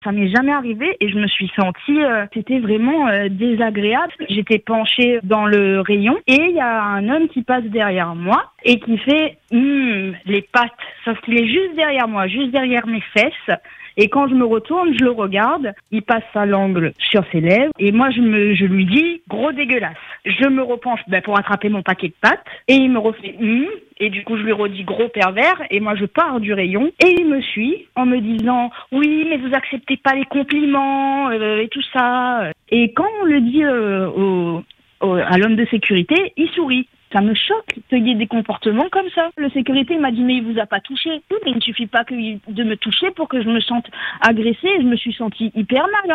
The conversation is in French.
Ça m'est jamais arrivé et je me suis sentie, c'était vraiment désagréable. J'étais penchée dans le rayon et il y a un homme qui passe derrière moi et qui fait les pattes. Sauf qu'il est juste derrière moi, juste derrière mes fesses. Et quand je me retourne, je le regarde, il passe sa langue sur ses lèvres et moi je lui dis gros dégueulasse. Je me repenche pour attraper mon paquet de pâtes et il me refait et du coup je lui redis gros pervers et moi je pars du rayon et il me suit en me disant oui mais vous acceptez pas les compliments et tout ça. Et quand on le dit à l'homme de sécurité, il sourit. Ça me choque qu'il y ait des comportements comme ça. Le sécurité m'a dit mais il vous a pas touché. Il ne suffit pas de me toucher pour que je me sente agressée. Je me suis sentie hyper mal.